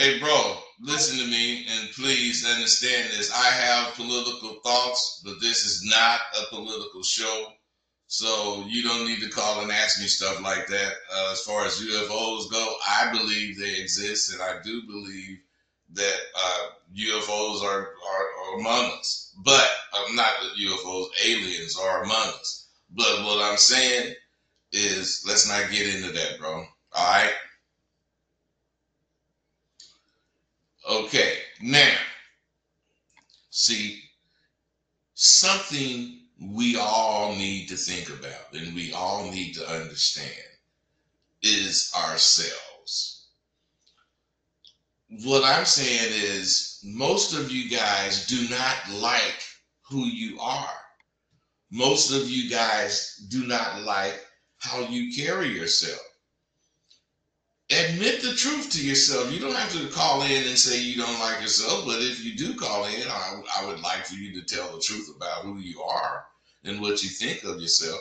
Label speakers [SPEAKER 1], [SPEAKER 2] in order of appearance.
[SPEAKER 1] Hey, bro, listen to me and please understand this. I have political thoughts, but this is not a political show. So you don't need to call and ask me stuff like that. As far as UFOs go, I believe they exist, and I do believe that UFOs are among us. But not that UFOs, aliens are among us. But what I'm saying is, let's not get into that, bro. All right. Okay. Now, see, something we all need to think about and we all need to understand is ourselves. What I'm saying is, most of you guys do not like who you are. Most of you guys do not like how you carry yourself. Admit the truth to yourself. You don't have to call in and say you don't like yourself, but if you do call in, I would like for you to tell the truth about who you are and what you think of yourself.